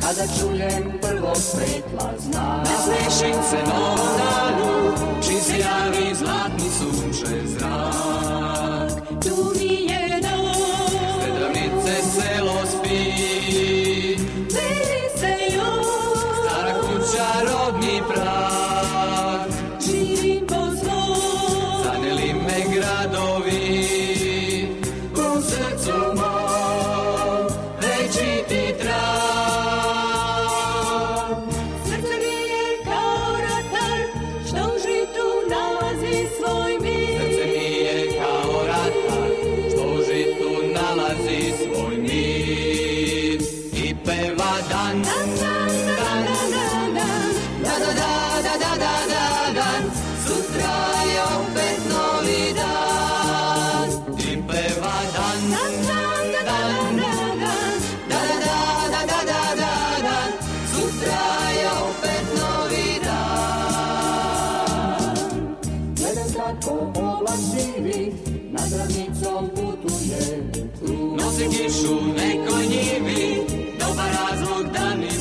kada čujem prvog svetla znam. Ne smiješim se novom danu, čim se javi zlatni sunčev zrak. Tu mi je dom, Sredovnice selo spi, veri se još, stara kuća rodni prah. živim po svom, Zaneli me gradovi, u srcu mom, večiti trag. srce mi je kao ratar, što u žitu nalazi svoj mir. Srce mi je kao ratar, što u žitu nalazi svoj mir. I peva dan, dan, dan, dan, dan, dan, sutra je opet novi dan. I peva dan, dan, dan, dan, dan, sutra je opet novi dan. Jedan kratko oblak sivi, nad ravnicom putuje krug. Nosi kišu nekoj njivi, dobar razlog da ni